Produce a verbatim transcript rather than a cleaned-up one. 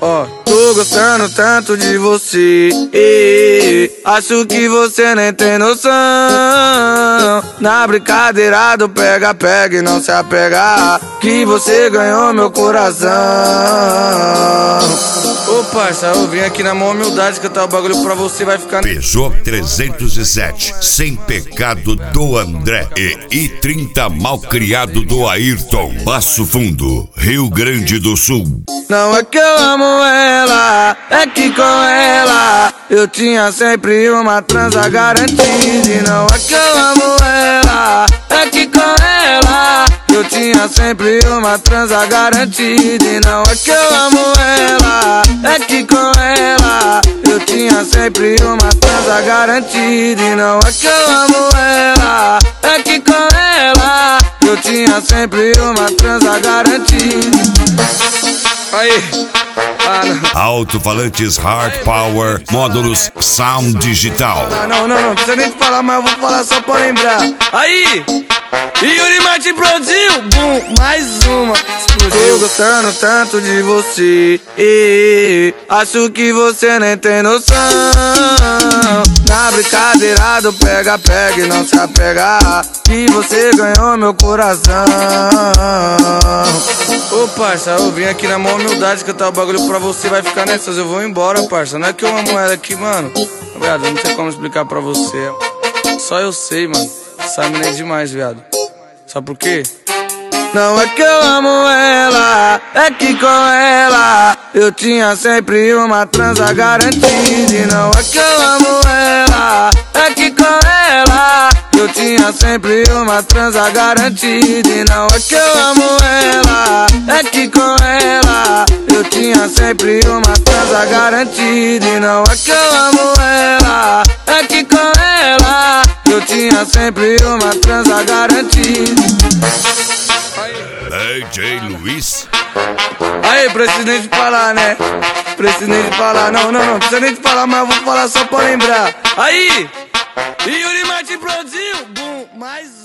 Ó, tô gostando tanto de você, acho que você nem tem noção. Na brincadeira do pega-pega e não se apegar, que você ganhou meu coração. Ô parça, eu vim aqui na maior humildade cantar o bagulho pra você, vai ficar... Peugeot trezentos e sete, Sem Pecado do André e I trinta Malcriado do Ayrton, Passo Fundo, Rio Grande do Sul. Não é que eu amo ela, é que com ela eu tinha sempre uma transa garantida. E não é que eu amo ela, é que com ela eu tinha sempre uma transa garantida. E não é que eu amo ela, é que com ela eu tinha sempre uma transa garantida. E não é que eu amo ela, é que com ela eu tinha sempre uma transa garantida. Aí, ah, não. Alto-falantes Hard Power, módulos Sound Digital. Ah, não, não, não, precisa nem te falar, mas eu vou falar só pra lembrar. Aí, Yuri Martin produziu, bum, mais uma. Tô gostando tanto de você, acho que você nem tem noção. Na brincadeira do pega-pega e não se apegar, que você ganhou meu coração. Ô parça, eu vim aqui na maior humildade cantar o bagulho pra você, vai ficar nessas, eu vou embora, parça. Não é que eu amo ela aqui, mano. Viado, eu não sei como explicar pra você. Só eu sei, mano. Essa mina é demais, viado. Sabe por quê? Não é que eu amo ela, é que com ela eu tinha sempre uma transa garantida. E não é que eu amo ela, é que com ela eu tinha sempre uma transa garantida. E não é que eu amo ela, é que com ela eu tinha sempre uma transa garantida. E não é que eu amo ela, é que com ela eu tinha sempre uma transa garantida. D J Luiz. Aí, presidente falar, né? Presidente falar, não, não, não, precisa nem te falar, mas eu vou falar só pra lembrar. Aí, Yuri Martin produziu, bum, mais um.